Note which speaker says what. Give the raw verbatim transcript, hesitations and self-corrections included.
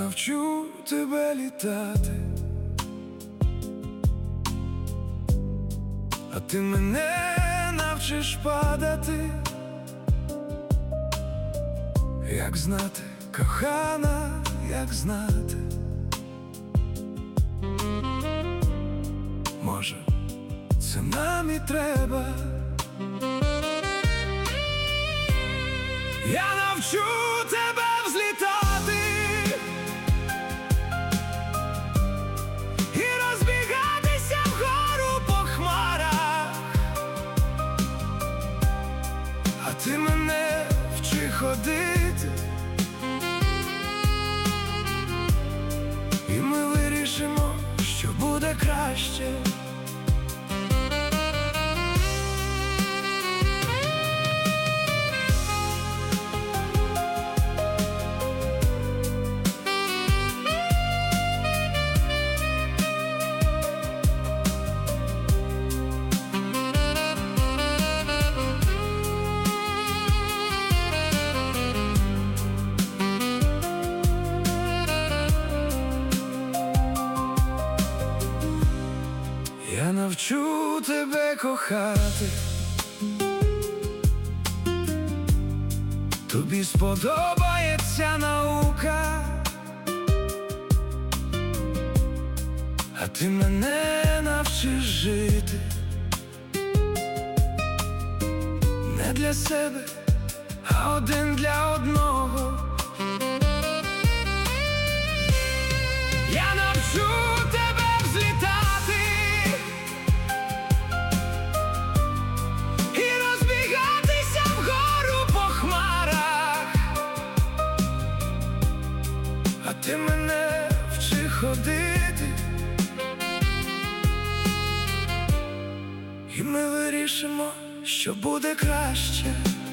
Speaker 1: навчу тебе літати, а ти мене навчиш падати. Як знати, кохана, як знати, може, це нам і треба. Я навчу тебе взлітати і розбігатися вгору по хмарах, а ти мене вчи ходити, і ми вирішимо, що буде краще. Я навчу тебе кохати, тобі сподобається наука, а ти мене навчиш жити не для себе, а один для одного. Я навчу тебе взлітати і розбігатися вгору по хмарах, а ти мене вчи ходити, і ми вирішимо, що буде краще.